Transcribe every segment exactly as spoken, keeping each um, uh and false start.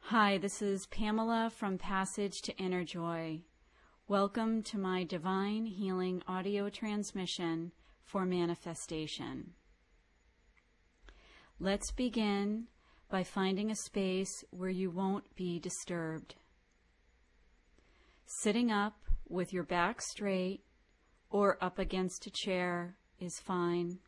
Hi, this is Pamela from Passage to Inner Joy. Welcome to my Divine Healing audio transmission for manifestation. Let's begin by finding a space where you won't be disturbed. Sitting up with your back straight or up against a chair is fine.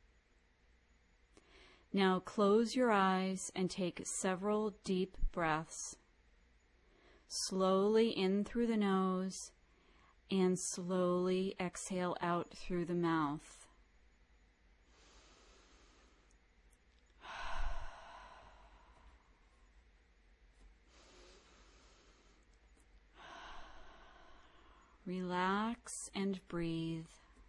Now close your eyes and take several deep breaths. Slowly in through the nose and slowly exhale out through the mouth. Relax and breathe.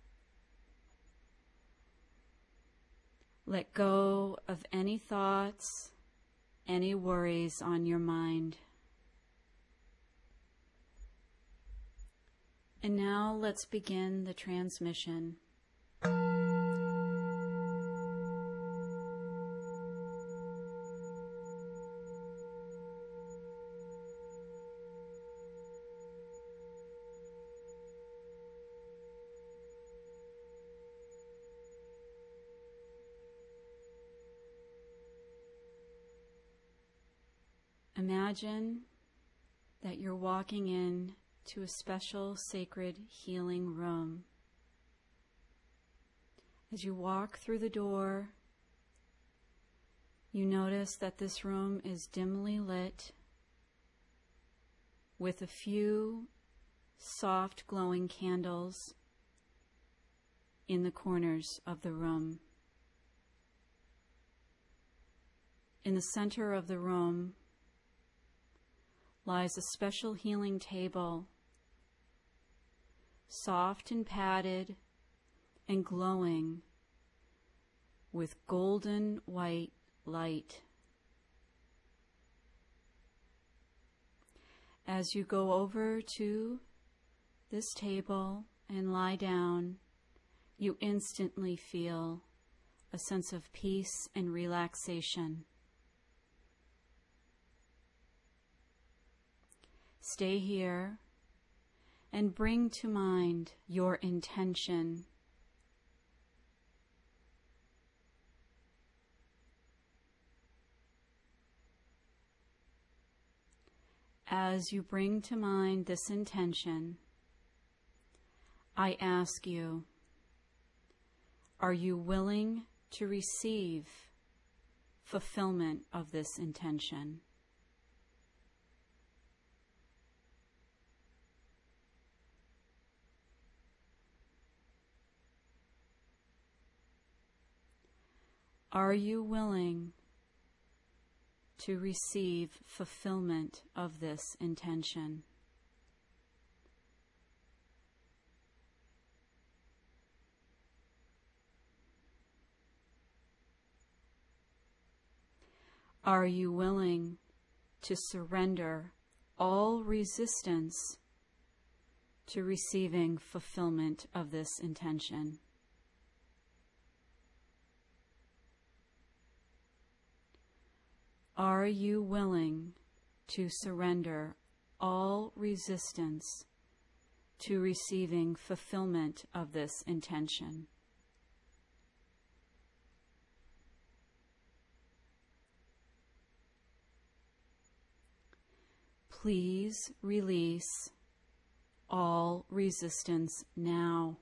Let go of any thoughts, any worries on your mind. And now let's begin the transmission. Imagine that you're walking in to a special sacred healing room. As you walk through the door, you notice that this room is dimly lit with a few soft glowing candles in the corners of the room. In the center of the room lies a special healing table, soft and padded and glowing with golden white light. As you go over to this table and lie down, you instantly feel a sense of peace and relaxation. Stay here and bring to mind your intention. As you bring to mind this intention, I ask you, are you willing to receive fulfillment of this intention? Are you willing to receive fulfillment of this intention? Are you willing to surrender all resistance to receiving fulfillment of this intention? Are you willing to surrender all resistance to receiving fulfillment of this intention? Please release all resistance now.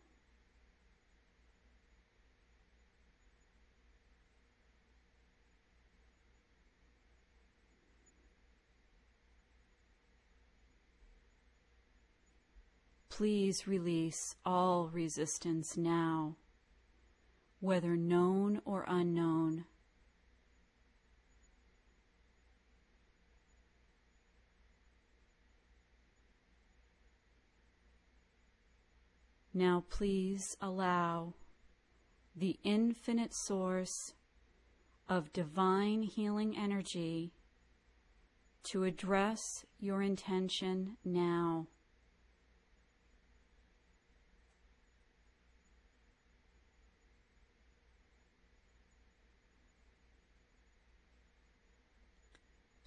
Please release all resistance now, whether known or unknown. Now please allow the infinite source of divine healing energy to address your intention now.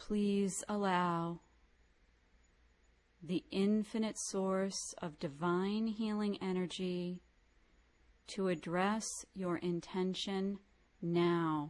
Please allow the infinite source of divine healing energy to address your intention now.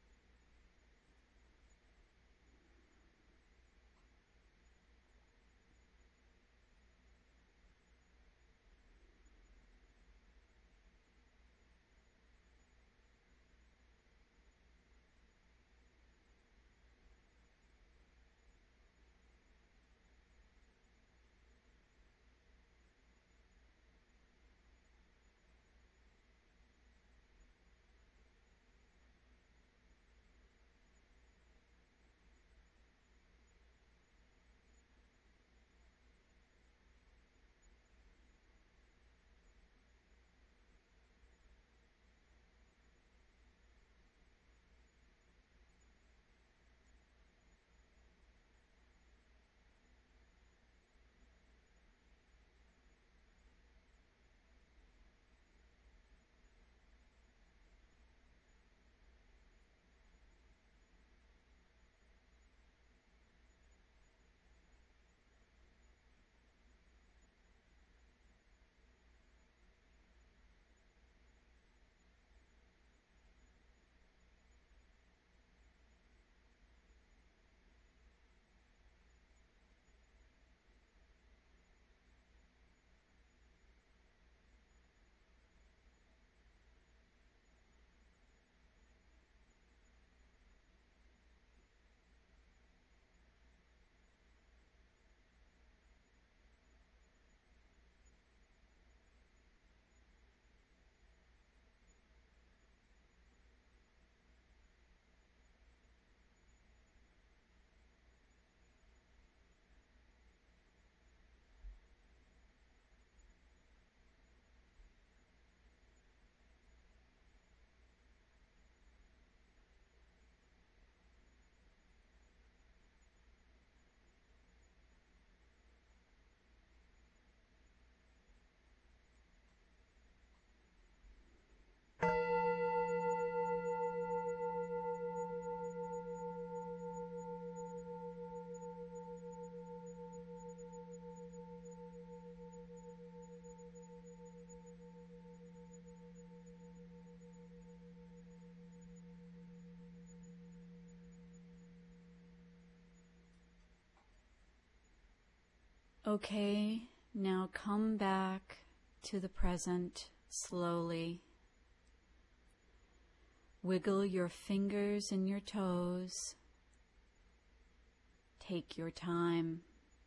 Okay, now come back to the present slowly. Wiggle your fingers and your toes. Take your time.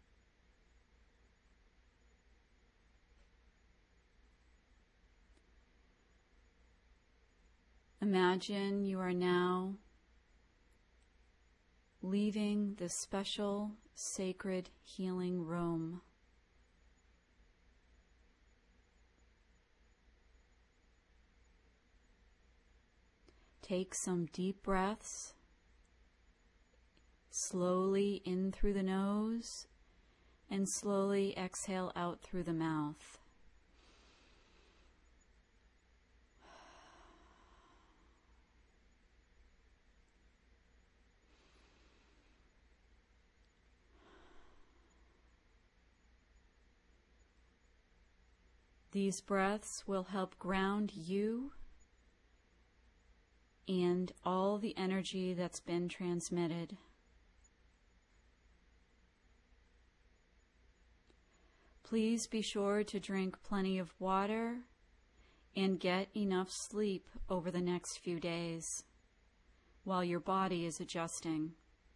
Imagine you are now leaving this special, sacred healing room. Take some deep breaths, slowly in through the nose, and slowly exhale out through the mouth. These breaths will help ground you and all the energy that's been transmitted. Please be sure to drink plenty of water and get enough sleep over the next few days while your body is adjusting.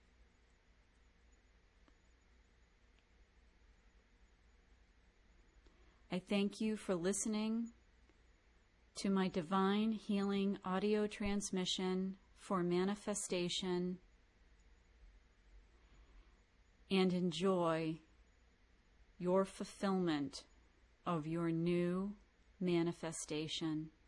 I thank you for listening to my divine healing audio transmission for manifestation, and enjoy your fulfillment of your new manifestation.